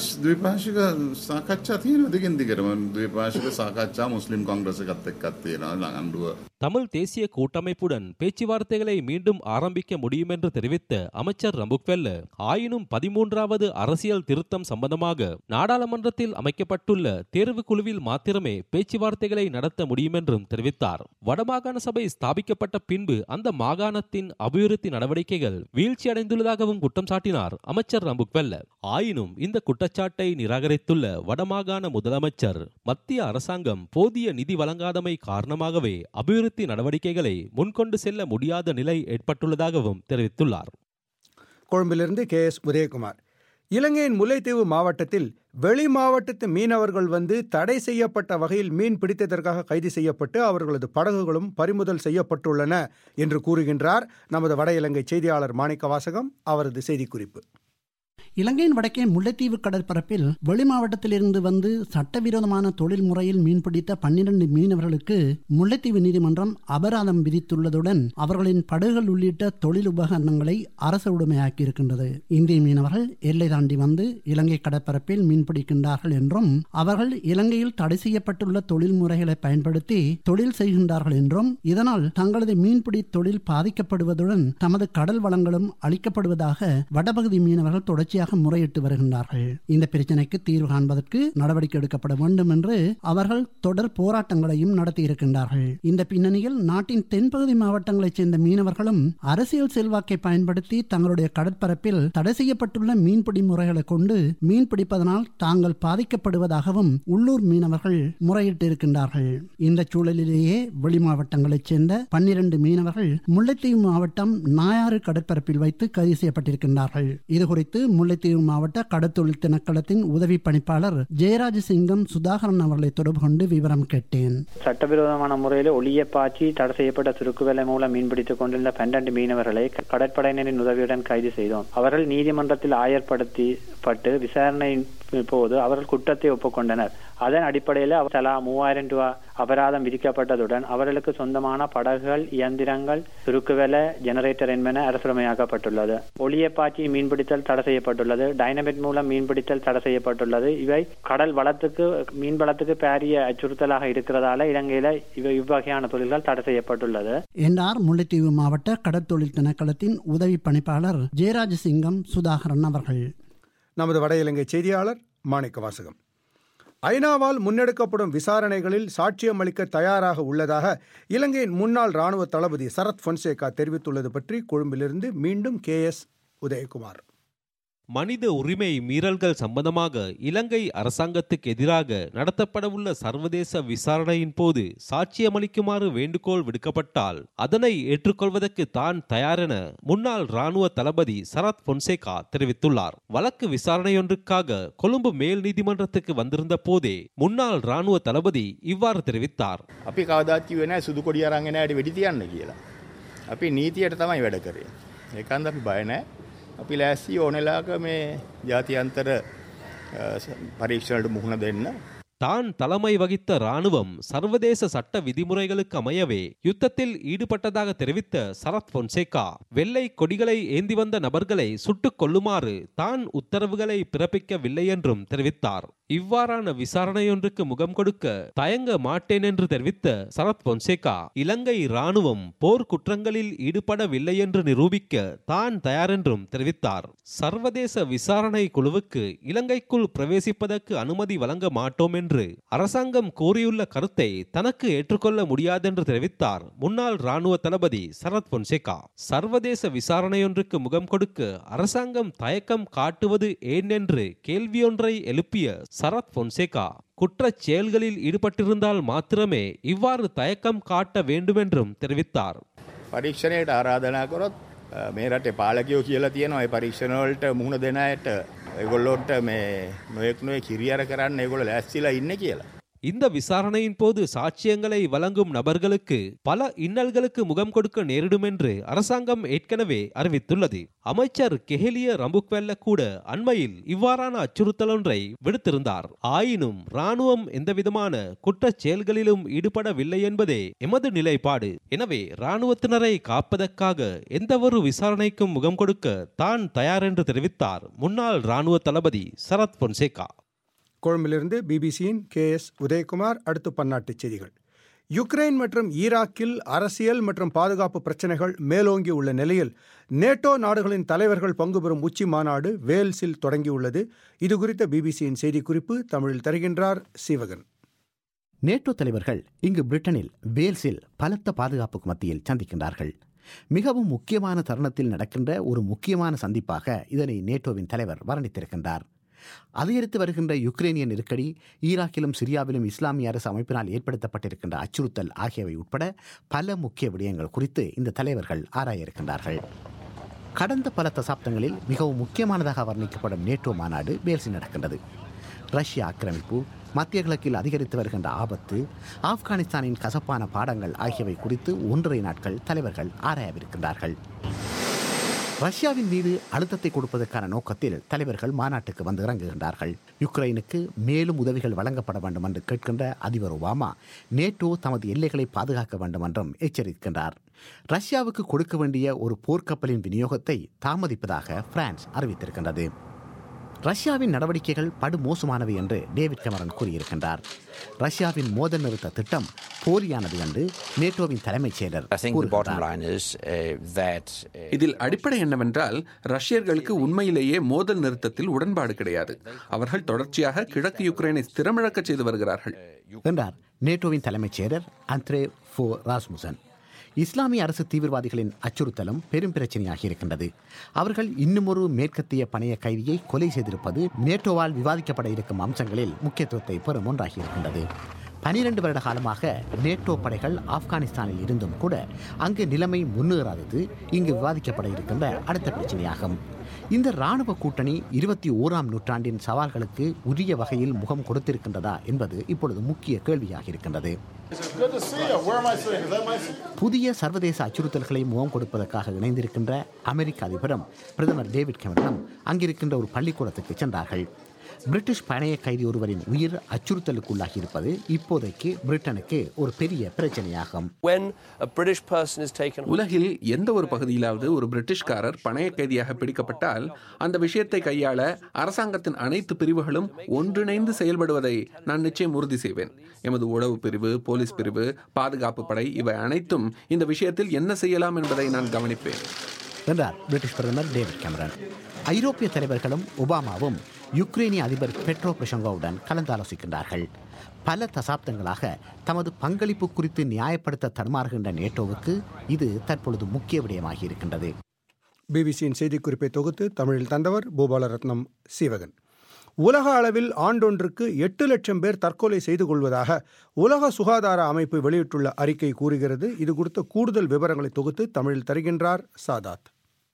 S15: தமிழ் தேசிய கூட்டமைப்புடன் பேச்சுவார்த்தைகளை மீண்டும் ஆரம்பிக்க முடியும் என்று தெரிவித்த அமைச்சர் ரம்புக்வெல்ல, ஆயினும் 13வது அரசியல் திருத்தம் சம்பந்தமாக நாடாளுமன்றத்தில் அமைக்கப்பட்டுள்ள தேர்வு குழுவில் மாத்திரமே பேச்சுவார்த்தைகளை நடத்த முடியும் என்றும் தெரிவித்தார். வடமாகாண சபை ஸ்தாபிக்கப்பட்ட பின்பு அந்த மாகாணத்தின் அபிவிருத்தி நடவடிக்கைகள் வீழ்ச்சியடைந்துள்ளதாகவும் குற்றம் சாட்டினார் அமைச்சர் ரம்புக்வெல்ல. ஆயினும் இந்த குற்றச்சாட்டை நிராகரித்துள்ள வடமாகாண முதலமைச்சர், மத்திய அரசாங்கம் போதிய நிதி வழங்காதமை காரணமாகவே அபிவிருத்தி நடவடிக்கைகளை முன்கொண்டு செல்ல முடியாத நிலை ஏற்பட்டுள்ளதாகவும் தெரிவித்துள்ளார்.
S1: கொழும்பிலிருந்து KS உதயகுமார். இலங்கையின் முல்லைத்தீவு மாவட்டத்தில் வெளி மாவட்டத்து மீனவர்கள் வந்து தடை செய்யப்பட்ட வகையில் மீன் பிடித்ததற்காக கைது செய்யப்பட்டு அவர்களது படகுகளும் பறிமுதல் செய்யப்பட்டுள்ளன என்று கூறுகின்றார் நமது வட இலங்கை செய்தியாளர் மாணிக்க வாசகம். அவரது செய்திக்குறிப்பு.
S16: இலங்கையின் வடக்கே முல்லைத்தீவு கடற்பரப்பில் வெளி மாவட்டத்திலிருந்து வந்து சட்டவிரோதமான தொழில் முறையில் மீன்பிடித்த 12 மீனவர்களுக்கு முல்லைத்தீவு நீதிமன்றம் அபராதம் விதித்துள்ளதுடன் அவர்களின் படகுகள் உள்ளிட்ட தொழில் உபகரணங்களை அரசு உடைமையாக்கியிருக்கின்றது. இந்திய மீனவர்கள் எல்லை தாண்டி வந்து இலங்கை கடற்பரப்பில் மீன்பிடிக்கின்றார்கள் என்றும் அவர்கள் இலங்கையில் தடை செய்யப்பட்டுள்ள தொழில் முறைகளை பயன்படுத்தி தொழில் செய்கின்றார்கள் என்றும் இதனால் தங்களது மீன்பிடி தொழில் பாதிக்கப்படுவதுடன் தமது கடல் வளங்களும் அளிக்கப்படுவதாக வடபகுதி மீனவர்கள் தொடர்ச்சியாக முறையிட்டு வருகின்றார்கள். இந்த பிரச்சனைக்கு தீர்வு காண்பதற்கு நடவடிக்கை எடுக்கப்பட வேண்டும் என்று அவர்கள் தொடர் போராட்டங்களையும் நடத்தியிருக்கின்றார்கள். இந்த பின்னணியில் நாட்டின் தென்பகுதி மாவட்டங்களைச் சேர்ந்த மீனவர்களும் அரசியல் செல்வாக்கை பயன்படுத்தி தங்களுடைய கடற்பரப்பில் தடை செய்யப்பட்டுள்ள மீன்பிடி முறைகளை கொண்டு மீன்பிடிப்பதனால் தாங்கள் பாதிக்கப்படுவதாகவும் உள்ளூர் மீனவர்கள் முறையிட்டு இருக்கின்றார்கள். இந்த சூழலிலேயே வெளி மாவட்டங்களைச் சேர்ந்த 12 மீனவர்கள் முல்லைத்தீவு மாவட்டம் நாயாறு கடற்பரப்பில் வைத்து கைது செய்யப்பட்டிருக்கின்றார்கள். இதுகுறித்து முல்லைத்தீவு மாவட்ட கடற்தொழில் திணைக்களத்தின் உதவி பணிப்பாளர் ஜெயராஜ் சிங்கம் சுதாகரன் அவர்களை தொடர்பு கொண்டு விவரம் கேட்டேன்.
S3: சட்டவிரோதமான முறையில் ஒளிய பாய்ச்சி தடை செய்யப்பட்ட சுருக்குவேலை மூலம் மீன்பிடித்துக் கொண்டிருந்த 12 மீனவர்களை கடற்படையினரின் உதவியுடன் கைது செய்தோம். அவர்கள் நீதிமன்றத்தில் ஆயர்படுத்தப்பட்டு விசாரணையின் போது அவர்கள் குற்றத்தை ஒப்புக்கொண்டனர். அதன் அடிப்படையில் தலா 3000 ரூபாய் அபராதம் விதிக்கப்பட்டதுடன் அவர்களுக்கு சொந்தமான படகுகள், இயந்திரங்கள், சுருக்குவேலை, ஜெனரேட்டர் என்பன அரசுடைமையாக்கப்பட்டுள்ளது. ஒளிய பாய்ச்சி மீன்பிடித்தல் தடை செய்யப்பட்டுள்ளது. டைனமைட் மூலம் மீன்பிடித்தல் தடை செய்யப்பட்டுள்ளது. இவை கடல் வளத்துக்கு மீன் வளத்துக்கு பாரிய அச்சுறுத்தலாக இருக்கிறதால இலங்கையில இவ்வகையான தொழில்கள் தடை செய்யப்பட்டுள்ளது
S16: என்றார் முல்லைத்தீவு மாவட்ட கடற்தொழில் திணைக்களத்தின் உதவி பணிப்பாளர் ஜெயராஜ் சிங்கம் சுதாகரன் அவர்கள்.
S1: நமது வட இலங்கை செய்தியாளர் மாணிக்க வாசகம். ஐநாவால் முன்னெடுக்கப்படும் விசாரணைகளில் சாட்சியம் அளிக்க தயாராக உள்ளதாக இலங்கையின் முன்னாள் இராணுவ தளபதி சரத் பொன்சேகா தெரிவித்துள்ளது பற்றி கொழும்பிலிருந்து மீண்டும் KS உதயகுமார்.
S15: மனித உரிமை மீறல்கள் சம்பந்தமாக இலங்கை அரசாங்கத்துக்கு எதிராக நடத்தப்படவுள்ள சர்வதேச விசாரணையின் போது சாட்சியமளிக்குமாறு வேண்டுகோள் விடுக்கப்பட்டால் அதனை ஏற்றுக்கொள்வதற்கு தான் தயாரென முன்னாள் இராணுவ தளபதி சரத் பொன்சேகா தெரிவித்துள்ளார். வழக்கு விசாரணையொன்றுக்காக கொழும்பு மேல் நீதிமன்றத்துக்கு வந்திருந்த போதே முன்னாள் இராணுவ தளபதி இவ்வாறு தெரிவித்தார்.
S17: අපි කවදාත් කිව්වේ නැහැ සුදු කොඩිය අරන් එන ඇයට වෙඩි තියන්න කියලා. අපි නීතියට තමයි වැඩ කරේ. ඒකන්ද අපි බය නැහැ. අපි ලෑස්ති ඕනෙලාක මේ ජාත්‍යන්තර පරීක්ෂණයට මුහුණ දෙන්න.
S15: தான் தலைமை வகித்த இராணுவம் சர்வதேச சட்ட விதிமுறைகளுக்கு அமையவே யுத்தத்தில் ஈடுபட்டதாக தெரிவித்த சரத் பொன்சேகா வெள்ளை கொடிகளை ஏந்தி வந்த நபர்களை சுட்டுக் கொல்லுமாறு தான் உத்தரவுகளை பிறப்பிக்கவில்லை என்றும் தெரிவித்தார். இவ்வாறான விசாரணையொன்றுக்கு முகம் கொடுக்க தயங்க மாட்டேன் என்று தெரிவித்த சரத் பொன்சேகா இலங்கை இராணுவம் போர் குற்றங்களில் ஈடுபடவில்லை என்று நிரூபிக்க தான் தயார் என்றும் தெரிவித்தார். சர்வதேச விசாரணை குழுவுக்கு இலங்கைக்குள் பிரவேசிப்பதற்கு அனுமதி வழங்க மாட்டோம் என்று அரசாங்கம் கோரியுள்ள கருத்தை தனக்கு ஏற்றுக்கொள்ள முடியாதென்று தெரிவித்தார் முன்னாள் இராணுவ தளபதி சரத் பொன்சேகா. சர்வதேச விசாரணையொன்றுக்கு முகம் கொடுக்க அரசாங்கம் தயக்கம் காட்டுவது ஏன் என்று கேள்வியொன்றை எழுப்பிய சரத் பொன்சேகா குற்றச் செயல்களில் ஈடுபட்டிருந்தால் மாத்திரமே இவ்வாறு தயக்கம் காட்ட வேண்டும் என்றும் தெரிவித்தார்.
S17: පරීක්ෂණයට ආරාධනා කරොත් මේ රටේ පාලකයෝ කියලා තියෙනවා ඒ පරීක්ෂණ වලට මුහුණ දෙන අයට ඒගොල්ලොන්ට මේ නොයෙක් කිරියර කරන්න ඒගොල්ලෝ ලෑස්තිලා ඉන්නේ කියලා.
S15: இந்த விசாரணையின் போது சாட்சியங்களை வழங்கும் நபர்களுக்கு பல இன்னல்களுக்கு முகம் கொடுக்க நேரிடும் என்று அரசாங்கம் ஏற்கனவே அறிவித்துள்ளது. அமைச்சர் கெஹலிய ரம்புக்வெல்ல கூட அண்மையில் இவ்வாறான அச்சுறுத்தல் ஒன்றை விடுத்திருந்தார். ஆயினும் இராணுவம் எந்தவிதமான குற்றச் செயல்களிலும் ஈடுபடவில்லை என்பதே எமது நிலைப்பாடு. எனவே இராணுவத்தினரை காப்பதற்காக எந்தவொரு விசாரணைக்கும் முகம் கொடுக்க தான் தயார் என்று தெரிவித்தார் முன்னாள் இராணுவ தளபதி சரத் பொன்சேகா.
S1: கொழும்பிலிருந்து பிபிசியின் KS உதயகுமார். அடுத்து பன்னாட்டுச் செய்திகள். யுக்ரைன் மற்றும் ஈராக்கில் அரசியல் மற்றும் பாதுகாப்பு பிரச்சினைகள் மேலோங்கி உள்ள நிலையில் நேட்டோ நாடுகளின் தலைவர்கள் பங்கு பெறும் உச்சி மாநாடு வேல்ஸில் தொடங்கியுள்ளது. இதுகுறித்த பிபிசியின் செய்திக்குறிப்பு தமிழில் தருகின்றார் சீவகன்.
S18: நேட்டோ தலைவர்கள் இங்கு பிரிட்டனில் வேல்ஸில் பலத்த பாதுகாப்புக்கு மத்தியில் சந்திக்கின்றார்கள். மிகவும் முக்கியமான தருணத்தில் நடக்கின்ற ஒரு முக்கியமான சந்திப்பாக இதனை நேட்டோவின் தலைவர் வர்ணித்திருக்கின்றார். அதிகரித்து வருகின்ற யுக்ரைனிய நெருக்கடி, ஈராக்கிலும் சிரியாவிலும் இஸ்லாமிய அரசு அமைப்பினால் ஏற்படுத்தப்பட்டிருக்கின்ற அச்சுறுத்தல் ஆகியவை உட்பட பல முக்கிய விடயங்கள் குறித்து இந்த தலைவர்கள் ஆராய இருக்கின்றார்கள். கடந்த பல தசாப்தங்களில் மிகவும் முக்கியமானதாக வர்ணிக்கப்படும் நேட்டோ மாநாடு வேல்ஸில் நடக்கின்றது. ரஷ்ய ஆக்கிரமிப்பு, மத்திய கிழக்கில் அதிகரித்து வருகின்ற ஆபத்து, ஆப்கானிஸ்தானின் கசப்பான பாடங்கள் ஆகியவை குறித்து 1.5 நாட்கள் தலைவர்கள் ஆராயவிருக்கின்றார்கள். ரஷ்யாவின் மீது அழுத்தத்தை கொடுப்பதற்கான நோக்கத்தில் தலைவர்கள் மாநாட்டுக்கு வந்து இறங்குகின்றார்கள். யுக்ரைனுக்கு மேலும் உதவிகள் வழங்கப்பட வேண்டும் என்று கேட்கின்ற அதிபர் ஒபாமா நேட்டோ தமது எல்லைகளை பாதுகாக்க வேண்டும் என்றும் எச்சரிக்கின்றார். ரஷ்யாவுக்கு கொடுக்க வேண்டிய ஒரு போர்க்கப்பலின் விநியோகத்தை தாமதிப்பதாக பிரான்ஸ் அறிவித்திருக்கின்றது. ரஷ்யாவின் நடவடிக்கைகள் படுமோசமானவை என்று டேவிட் கெமரன் கூறியிருக்கின்றார். ரஷ்யாவின் மோதல் நிறுத்த திட்டம் போலியானது என்று நேட்டோவின் தலைமைச் செயலர்
S5: இதில் அடிப்படை என்னவென்றால் ரஷ்யர்களுக்கு உண்மையிலேயே மோதல் நிறுத்தத்தில் உடன்பாடு கிடையாது. அவர்கள் தொடர்ச்சியாக கிழக்கு யுக்ரைனை ஸ்திரமிழக்க செய்து வருகிறார்கள்
S18: என்றார் நேட்டோவின் தலைமைச் செயலர் அந்த்ரே ஃபோ ராஸ்முசன். இஸ்லாமிய அரசு தீவிரவாதிகளின் அச்சுறுத்தலும் பெரும் பிரச்சனையாகி இருக்கின்றது. அவர்கள் இன்னுமொரு மேற்கத்திய பணைய கைதியை கொலை செய்திருப்பது நேட்டோவால் விவாதிக்கப்பட இருக்கும் அம்சங்களில் முக்கியத்துவத்தை பெறும் ஒன்றாகி இருக்கின்றது. 12 வருட காலமாக நேட்டோ படைகள் ஆப்கானிஸ்தானில் இருந்தும் கூட அங்கு நிலைமை முன்னேறாதது இங்கு விவாதிக்கப்பட இருக்கின்ற அடுத்த பிரச்சனையாகும். இந்த இராணுவ கூட்டணி 21ஆம் நூற்றாண்டின் சவால்களுக்கு உரிய வகையில் முகம் கொடுத்திருக்கின்றதா என்பது இப்பொழுது முக்கிய கேள்வியாக இருக்கின்றது. புதிய சர்வதேச அச்சுறுத்தல்களை முகம் கொடுப்பதற்காக இணைந்திருக்கின்ற அமெரிக்க அதிபரும் பிரதமர் டேவிட் கெமரனும் அங்கிருக்கின்ற ஒரு பள்ளிக்கூடத்துக்கு சென்றார்கள். பிரிட்டிஷ் பணைய கைதி ஒருவரின் உயிர் அச்சுறுத்தலுக்குள்ளாகி இருப்பது இப்போதைக்கு பிரிட்டனுக்கு ஒரு பெரிய பிரச்சனையாகும்.
S5: உலகில் எந்த ஒரு பகுதியிலாவது ஒரு பிரிட்டிஷ்காரர் பணைய கைதியாக பிடிக்கப்பட்டால் அந்த விஷயத்தை கையாள அரசாங்கத்தின் அனைத்து பிரிவுகளும் ஒன்றிணைந்து செயல்படுவதை நான் நிச்சயம் உறுதி செய்வேன். எமது உளவு பிரிவு, போலீஸ் பிரிவு, பாதுகாப்பு படை இவை அனைத்தும் இந்த விஷயத்தில் என்ன செய்யலாம் என்பதை நான் கவனிப்பேன்
S18: என்றார் பிரிட்டிஷ் பிரதமர் டேவிட் கெமரன். ஐரோப்பிய தலைவர்களும் ஒபாமாவும் யுக்ரைனிய அதிபர் பெட்ரோ பொரோஷெங்கோவுடன் கலந்தாலோசிக்கின்றார்கள். பல தசாப்தங்களாக தமது பங்களிப்பு குறித்து நியாயப்படுத்த தடுமாறுகின்ற நேட்டோவுக்கு இது தற்பொழுது முக்கிய விடயமாகி இருக்கின்றது.
S1: பிபிசியின் செய்திக்குறிப்பை தொகுத்து தமிழில் தந்தவர் பூபாலரத்னம் சீவகன். உலக அளவில் ஆண்டொன்றுக்கு 8 லட்சம் பேர் தற்கொலை செய்து கொள்வதாக உலக சுகாதார அமைப்பு வெளியிட்டுள்ள அறிக்கை கூறுகிறது. இது குறித்த கூடுதல் விவரங்களை தொகுத்து தமிழில் தருகின்றார் சாதாத்.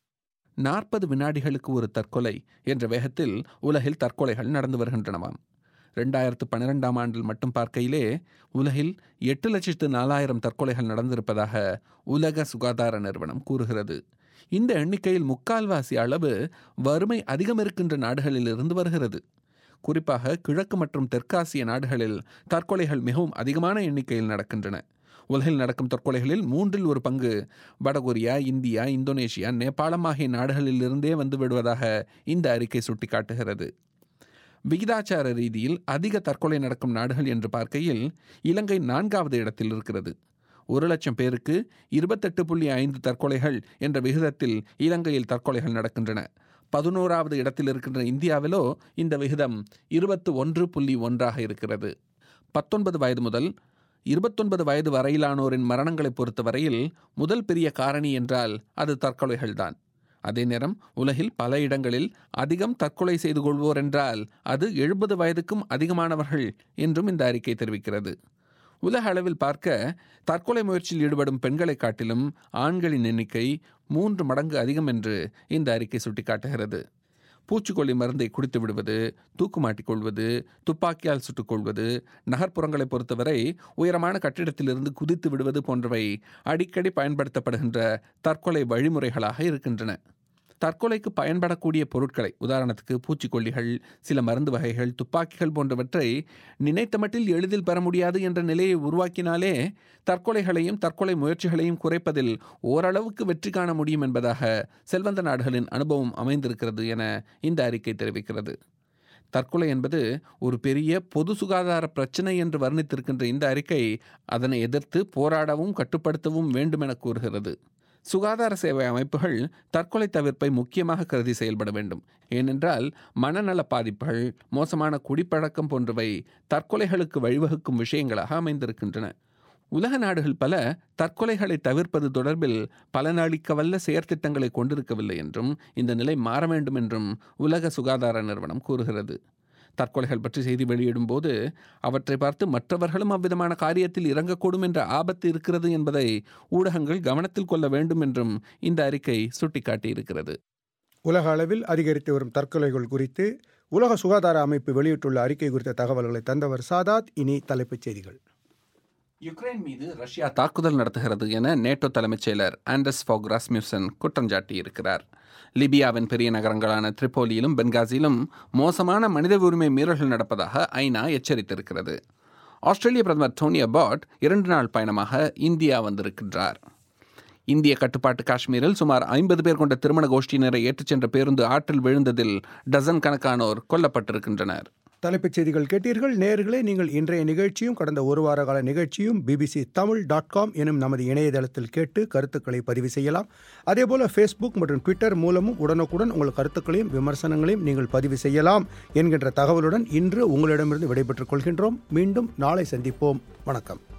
S5: 40 வினாடிகளுக்கு ஒரு தற்கொலை என்ற வேகத்தில் உலகில் தற்கொலைகள் நடந்து வருகின்றனவாம். 2012ஆம் ஆண்டில் மட்டும் பார்க்கையிலே உலகில் 8,04,000 தற்கொலைகள் நடந்திருப்பதாக உலக சுகாதார நிறுவனம் கூறுகிறது. இந்த எண்ணிக்கையில் 3/4 அளவு வறுமை அதிகம் இருக்கின்ற நாடுகளில் இருந்து வருகிறது. குறிப்பாக கிழக்கு மற்றும் தெற்காசிய நாடுகளில் தற்கொலைகள் மிகவும் அதிகமான எண்ணிக்கையில் நடக்கின்றன. உலகில் நடக்கும் தற்கொலைகளில் 1/3 பங்கு வடகொரியா, இந்தியா, இந்தோனேஷியா, நேபாளம் ஆகிய நாடுகளில் இருந்தே வந்து விடுவதாக இந்த அறிக்கை சுட்டிக்காட்டுகிறது. விகிதாச்சார ரீதியில் அதிக தற்கொலை நடக்கும் நாடுகள் என்று பார்க்கையில் இலங்கை 4வது இடத்தில் இருக்கிறது. 1 லட்சம் பேருக்கு 28.5 தற்கொலைகள் என்ற விகிதத்தில் இலங்கையில் தற்கொலைகள் நடக்கின்றன. 11வது இடத்தில் இருக்கின்ற இந்தியாவிலோ இந்த விகிதம் 21.1 இருக்கிறது. 19 வயது முதல் 29 வயது வரையிலானோரின் மரணங்களை பொறுத்தவரையில் முதல் பெரிய காரணி என்றால் அது தற்கொலைகள்தான். அதே நேரம் உலகில் பல இடங்களில் அதிகம் தற்கொலை செய்து கொள்வோர் என்றால் அது 70 வயதுக்கும் அதிகமானவர்கள் என்றும் இந்த அறிக்கை தெரிவிக்கிறது. உலக அளவில் பார்க்க தற்கொலை முயற்சியில் ஈடுபடும் பெண்களை காட்டிலும் ஆண்களின் எண்ணிக்கை 3 மடங்கு அதிகம் என்று இந்த அறிக்கை சுட்டிக்காட்டுகிறது. பூச்சிக்கொல்லி மருந்தை குடித்து விடுவது, தூக்குமாட்டிக்கொள்வது, துப்பாக்கியால் சுட்டுக்கொள்வது, நகர்ப்புறங்களை பொறுத்தவரை உயரமான கட்டிடத்திலிருந்து குதித்து விடுவது போன்றவை அடிக்கடி பயன்படுத்தப்படுகின்ற தற்கொலை வழிமுறைகளாக இருக்கின்றன. தற்கொலைக்கு பயன்படக்கூடிய பொருட்களை, உதாரணத்துக்கு பூச்சிக்கொல்லிகள், சில மருந்து வகைகள், துப்பாக்கிகள் போன்றவற்றை நினைத்த மட்டில் எளிதில் பெற முடியாது என்ற நிலையை உருவாக்கினாலே தற்கொலைகளையும் தற்கொலை முயற்சிகளையும் குறைப்பதில் ஓரளவுக்கு வெற்றி காண முடியும் என்பதாக செல்வந்த நாடுகளின் அனுபவம் அமைந்திருக்கிறது என இந்த அறிக்கை தெரிவிக்கிறது. தற்கொலை என்பது ஒரு பெரிய பொது சுகாதார பிரச்சனை என்று வர்ணித்திருக்கின்ற இந்த அறிக்கை அதனை எதிர்த்து போராடவும் கட்டுப்படுத்தவும் வேண்டும் என கூறுகிறது. சுகாதார சேவை அமைப்புகள் தற்கொலை தவிர்ப்பை முக்கியமாக கருதி செயல்பட வேண்டும். ஏனென்றால் மனநல பாதிப்புகள், மோசமான குடிப்பழக்கம் போன்றவை தற்கொலைகளுக்கு வழிவகுக்கும் விஷயங்களாக அமைந்திருக்கின்றன. உலக நாடுகள் பல தற்கொலைகளை தவிர்ப்பது தொடர்பில் பலனளிக்கவல்ல செயற்திட்டங்களை கொண்டிருக்கவில்லை என்றும் இந்த நிலை மாற வேண்டும் என்றும் உலக சுகாதார நிறுவனம் கூறுகிறது. தற்கொலைகள் பற்றி செய்தி வெளியிடும் போது அவற்றை பார்த்து மற்றவர்களும் அவ்விதமான காரியத்தில் இறங்கக்கூடும் என்ற ஆபத்து இருக்கிறது என்பதை ஊடகங்கள் கவனத்தில் கொள்ள வேண்டும் என்றும் இந்த அறிக்கை சுட்டிக்காட்டியிருக்கிறது.
S1: உலக அளவில் அதிகரித்து வரும் தற்கொலைகள் குறித்து உலக சுகாதார அமைப்பு வெளியிட்டுள்ள அறிக்கை குறித்த தகவல்களை தந்தவர் சாதாத். இனி தலைப்புச் செய்திகள்.
S5: யுக்ரைன் மீது ரஷ்யா தாக்குதல் நடத்துகிறது என நேட்டோ தலைமைச் செயலர் ஆண்டர்ஸ் ஃபாக் ராஸ்முசன் குற்றம் சாட்டியிருக்கிறார். லிபியாவின் பெரிய நகரங்களான திரிபோலியிலும் பென்காசியிலும் மோசமான மனித உரிமை மீறல்கள் நடப்பதாக ஐநா எச்சரித்திருக்கிறது. ஆஸ்திரேலிய பிரதமர் டோனி அபாட் 2 நாள் பயணமாக இந்தியா வந்திருக்கின்றார். இந்திய கட்டுப்பாட்டு காஷ்மீரில் சுமார் 50 பேர் கொண்ட திருமண கோஷ்டியினரை ஏற்றுச் சென்ற பேருந்து ஆற்றில் விழுந்ததில் டசன் கணக்கானோர் கொல்லப்பட்டிருக்கின்றனர்.
S1: தலைப்புச் செய்திகள் கேட்டீர்கள். நேயர்களே, நீங்கள் இன்றைய நிகழ்ச்சியும் கடந்த ஒரு வார கால நிகழ்ச்சியும் bbctamil.com எனும் நமது இணையதளத்தில் கேட்டு கருத்துக்களை பதிவு செய்யலாம். அதேபோல ஃபேஸ்புக் மற்றும் ட்விட்டர் மூலமும் உடனுக்குடன் உங்கள் கருத்துக்களையும் விமர்சனங்களையும் நீங்கள் பதிவு செய்யலாம் என்கின்ற தகவலுடன் இன்று உங்களிடமிருந்து விடைபெற்றுக் கொள்கின்றோம். மீண்டும் நாளை சந்திப்போம். வணக்கம்.